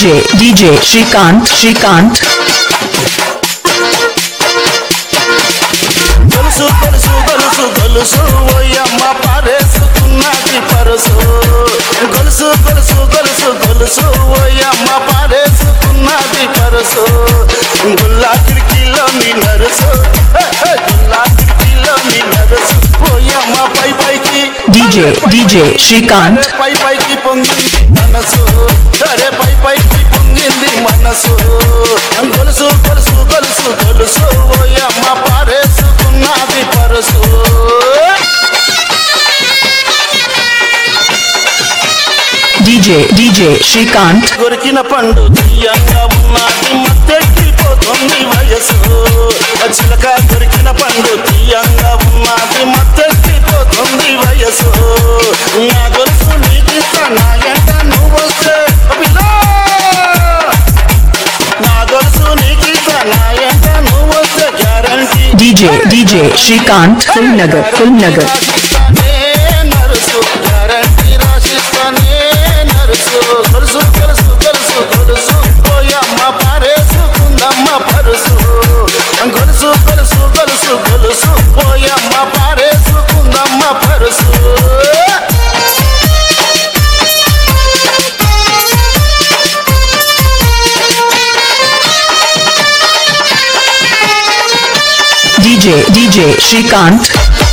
DJ Shrikant గొలుసు గొలుసు గొలుసు గొలుసు ఓయమ్మ పారేసుకున్నది పరుసు గొలుసు గొలుసు గొలుసు గొలుసు ఓయమ్మ పారేసుకున్నది పరుసు గుల్లా కిటికీలో నీ నరుసు గుల్లా కిటికీలో నీ నరుసు ఓయమ్మ పై పైకి DJ Shrikant పై పైకి పొంగింది మనసు సరే పై పైకి పొంగింది మనసు గొలుసు గొలుసు గొలుసు గొలుసు ఓయమ్మ పారేసుకున్నది పరుసు DJ Shrikant కొరికిన పండు తీయంగా ఉన్నది మత్తెక్కిపోతుంది వయసు చిలక కొరికిన పండు తీయంగా ఉన్నది మత్తెక్కిపోతుంది వయసు నా గొలుసు నీకు నా ఎంట నువ్వు వస్తే నా గొలుసు నీకు నా ఎంట నువ్వు వస్తే guarantee DJ Shrikant Filmnagar nurse guarantee రాసిస్తానే నరుసు గొలుసు గొలుసు గొలుసు గొలుసు ఓయమ్మ పారేసుకుందమ్మ పరుసు గొలుసు గొలుసు గొలుసు గొలుసు ఓయమ్మ పారేసుకుందమ్మ పరుసు DJ Shrikant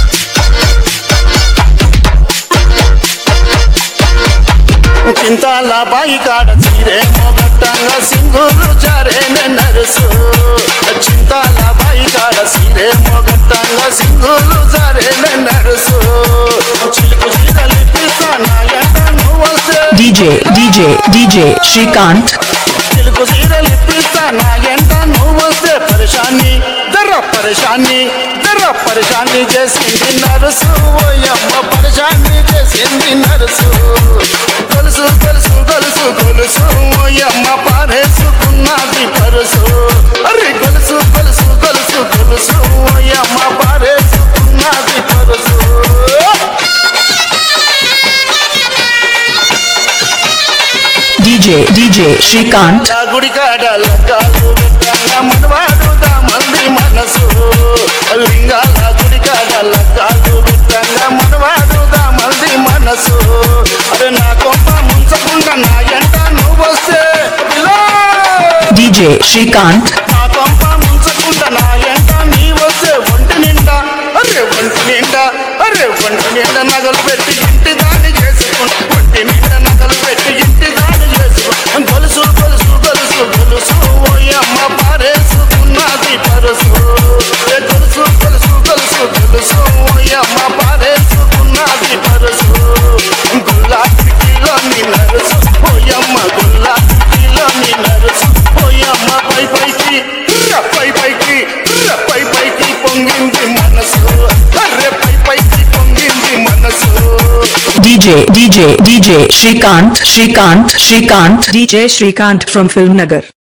చింతాల బాయి కాడ చీరే మొగట్టంగా సింగులు జారేనే నరుసు చింతాల బాయి కాడ చీరే మొగట్టంగా సింగులు జారేనే నరుసు చిలుకు చీరలిపిస్తా నా ఎంట నువ్వు వస్తే DJ Shrikant చిలుకు చీరలిపిస్తా నా ఎంట నువ్వు వస్తే పరేషాన్ని దర్ర పరేషాన్ని చేసింది నరుసు ఓయమ్మ పరేషాన్ని చేసింది నరుసు గొలుసు గొలుసు గొలుసు గొలుసు ఓయమ్మ పారేసుకున్నది పరుసు అరే గొలుసు గొలుసు గొలుసు గొలుసు ఓయమ్మ పారేసుకున్నది పరుసు DJ Shrikant గుడి కాడ లగ్గాలు పెట్టంగా మనవాడుదా మంది మనసు లింగాల గుడి కాడ లగ్గాలు పెట్టంగా మనవాడుదా మంది మనసు అరే నా కొంప ముంచకుండా నా ఎంట నువ్వు వస్తే DJ Shrikant నా కొంప ముంచకుండా నా ఎంట నీ వస్తే ఒంటి నిండా నగలు పెట్టి ఇంటి దాన్ని చేసుకుంటా ఒంటి నిండా నగలు పెట్టి ఇంటి దాన్ని చేసుకుంటా గొలుసు గొలుసు గొలుసు గొలుసు ఓయమ్మ పారేసుకున్నది పరుసు గొలుసు గొలుసు గొలుసు గొలుసు ఓయమ్మ పారేసుకున్నది పరుసు గుల్లా కిటికీలో నీ నరుసు ఓయమ్మ గుల్లా కిటికీలో నీ నరుసు ఓయమ్మ పై పైకి పొంగింది మనసు అర్రే పై పైకి పొంగింది మనసు DJ Shrikant DJ Shrikant from Filmnagar